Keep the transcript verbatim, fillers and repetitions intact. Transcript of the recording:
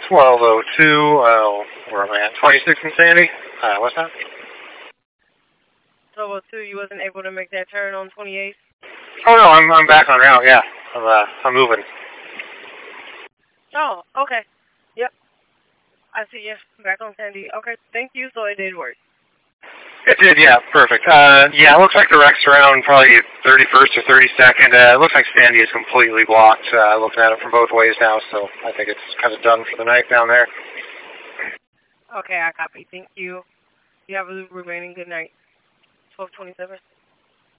twelve oh two, uh, where am I at? twenty-six in Sandy? Uh, what's that? twelve oh two, you wasn't able to make that turn on twenty-eighth? Oh, no, I'm, I'm back on route, yeah. I'm, uh, I'm moving. Oh, okay. Yep. I see you. Back on Sandy. Okay, thank you, so it did work. It did, yeah, perfect. Uh, yeah, it looks like the wreck's around probably thirty-first or thirty-second. Uh, it looks like Sandy is completely blocked, uh, looking at it from both ways now, so I think it's kind of done for the night down there. Okay, I copy. Thank you. You have a remaining good night. twelve twenty-seven.